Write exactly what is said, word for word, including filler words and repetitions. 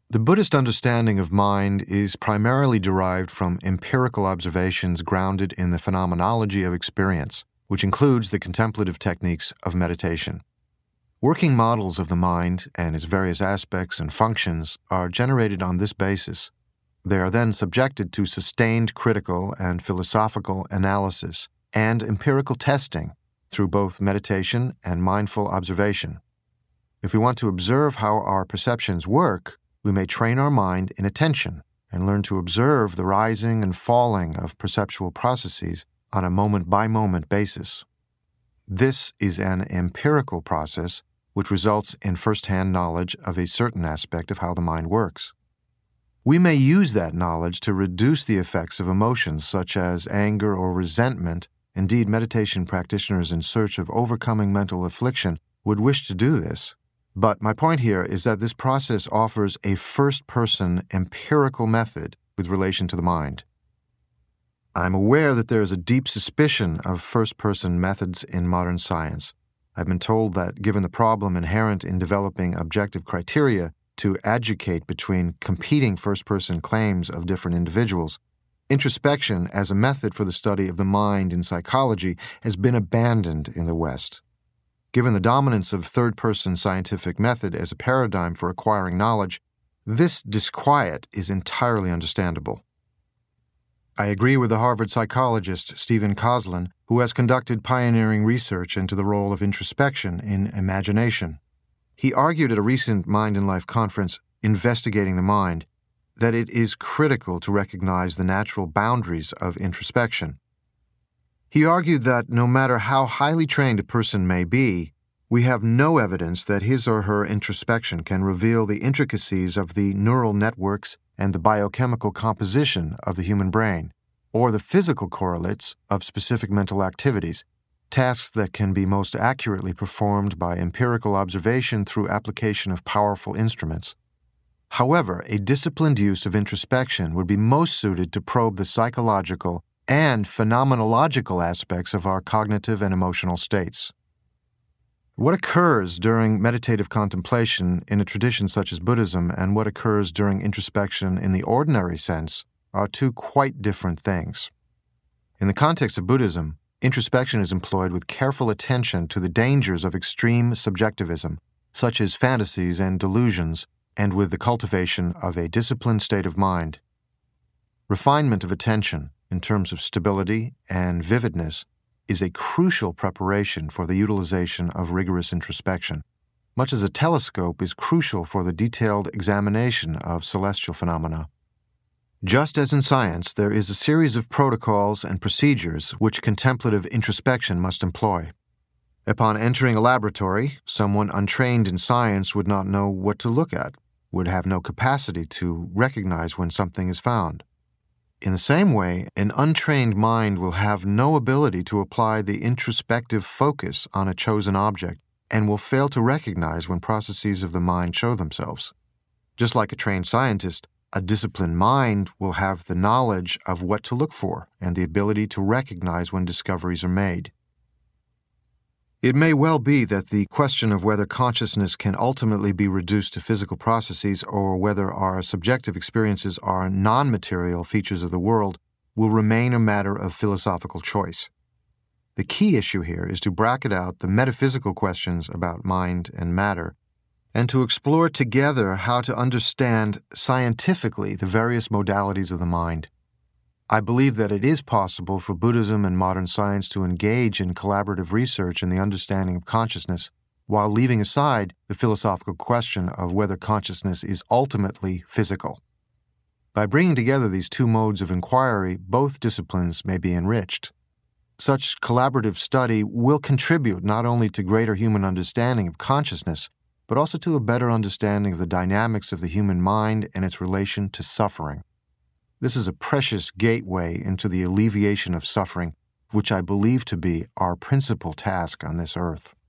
The Buddhist understanding of mind is primarily derived from empirical observations grounded in the phenomenology of experience, which includes the contemplative techniques of meditation. Working models of the mind and its various aspects and functions are generated on this basis. They are then subjected to sustained critical and philosophical analysis and empirical testing through both meditation and mindful observation. If we want to observe how our perceptions work, we may train our mind in attention and learn to observe the rising and falling of perceptual processes on a moment-by-moment basis. This is an empirical process which results in first-hand knowledge of a certain aspect of how the mind works. We may use that knowledge to reduce the effects of emotions such as anger or resentment. Indeed, meditation practitioners in search of overcoming mental affliction would wish to do this. But my point here is that this process offers a first-person empirical method with relation to the mind. I'm aware that there is a deep suspicion of first-person methods in modern science. I've been told that given the problem inherent in developing objective criteria to adjudicate between competing first-person claims of different individuals, introspection as a method for the study of the mind in psychology has been abandoned in the West. Given the dominance of third-person scientific method as a paradigm for acquiring knowledge, this disquiet is entirely understandable. I agree with the Harvard psychologist Stephen Kosslyn, who has conducted pioneering research into the role of introspection in imagination. He argued at a recent Mind and Life conference, Investigating the Mind, that it is critical to recognize the natural boundaries of introspection. He argued that no matter how highly trained a person may be, we have no evidence that his or her introspection can reveal the intricacies of the neural networks and the biochemical composition of the human brain, or the physical correlates of specific mental activities, tasks that can be most accurately performed by empirical observation through application of powerful instruments. However, a disciplined use of introspection would be most suited to probe the psychological and phenomenological aspects of our cognitive and emotional states. What occurs during meditative contemplation in a tradition such as Buddhism and what occurs during introspection in the ordinary sense are two quite different things. In the context of Buddhism, introspection is employed with careful attention to the dangers of extreme subjectivism, such as fantasies and delusions, and with the cultivation of a disciplined state of mind. Refinement of attention, in terms of stability and vividness, is a crucial preparation for the utilization of rigorous introspection, much as a telescope is crucial for the detailed examination of celestial phenomena. Just as in science, there is a series of protocols and procedures which contemplative introspection must employ. Upon entering a laboratory, someone untrained in science would not know what to look at, would have no capacity to recognize when something is found. In the same way, an untrained mind will have no ability to apply the introspective focus on a chosen object and will fail to recognize when processes of the mind show themselves. Just like a trained scientist, a disciplined mind will have the knowledge of what to look for and the ability to recognize when discoveries are made. It may well be that the question of whether consciousness can ultimately be reduced to physical processes or whether our subjective experiences are non-material features of the world will remain a matter of philosophical choice. The key issue here is to bracket out the metaphysical questions about mind and matter and to explore together how to understand scientifically the various modalities of the mind. I believe that it is possible for Buddhism and modern science to engage in collaborative research in the understanding of consciousness while leaving aside the philosophical question of whether consciousness is ultimately physical. By bringing together these two modes of inquiry, both disciplines may be enriched. Such collaborative study will contribute not only to greater human understanding of consciousness, but also to a better understanding of the dynamics of the human mind and its relation to suffering. This is a precious gateway into the alleviation of suffering, which I believe to be our principal task on this earth.